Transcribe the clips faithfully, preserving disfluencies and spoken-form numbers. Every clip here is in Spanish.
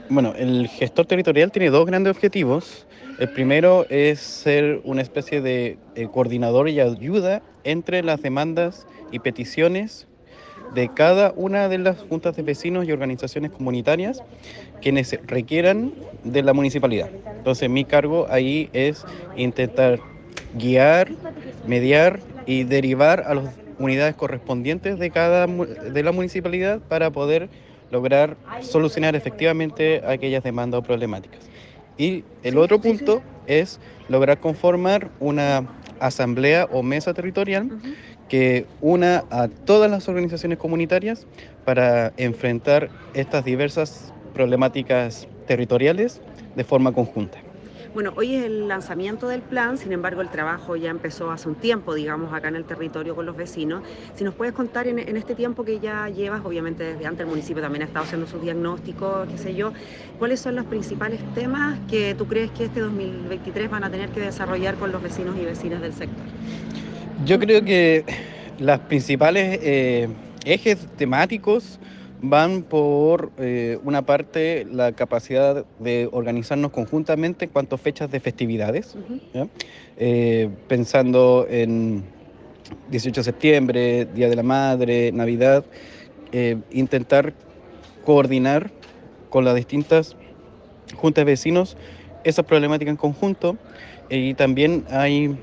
Bueno, el gestor territorial tiene dos grandes objetivos. El primero es ser una especie de eh, coordinador y ayuda entre las demandas y peticiones de cada una de las juntas de vecinos y organizaciones comunitarias quienes requieran de la municipalidad. Entonces, mi cargo ahí es intentar guiar, mediar y derivar a las unidades correspondientes de cada mu- de la municipalidad para poder lograr solucionar efectivamente aquellas demandas o problemáticas. Y el Sí, otro sí, sí. punto es lograr conformar una asamblea o mesa territorial Ujú. que una a todas las organizaciones comunitarias para enfrentar estas diversas problemáticas territoriales de forma conjunta. Bueno, hoy es el lanzamiento del plan, sin embargo el trabajo ya empezó hace un tiempo, digamos, acá en el territorio con los vecinos. Si nos puedes contar en, en este tiempo que ya llevas, obviamente desde antes el municipio también ha estado haciendo sus diagnósticos, qué sé yo, ¿cuáles son los principales temas que tú crees que este dos mil veintitrés van a tener que desarrollar con los vecinos y vecinas del sector? Yo creo que las principales eh, ejes temáticos van por eh, una parte la capacidad de organizarnos conjuntamente en cuanto a fechas de festividades, Ujú. ¿ya? Eh, pensando en dieciocho de septiembre, Día de la Madre, Navidad, eh, intentar coordinar con las distintas juntas de vecinos esas problemáticas en conjunto. Y también hay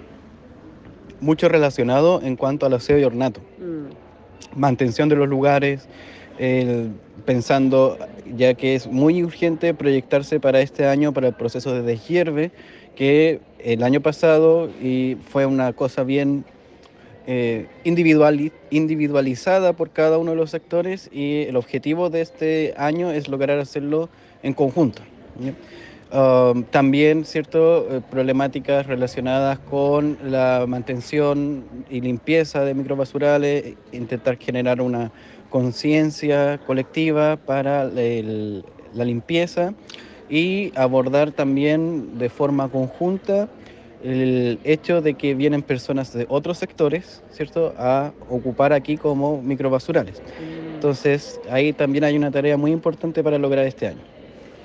mucho relacionado en cuanto al aseo y ornato, Mm. mantención de los lugares, el- pensando ya que es muy urgente proyectarse para este año, para el proceso de deshierve, que el año pasado y fue una cosa bien eh, individuali- individualizada por cada uno de los sectores, y el objetivo de este año es lograr hacerlo en conjunto, ¿ya? Um, también, ¿cierto? Eh, problemáticas relacionadas con la mantención y limpieza de microbasurales, e intentar generar una conciencia colectiva para el- la limpieza y abordar también de forma conjunta el hecho de que vienen personas de otros sectores, ¿cierto?, a ocupar aquí como microbasurales. Mm. Entonces, ahí también hay una tarea muy importante para lograr este año.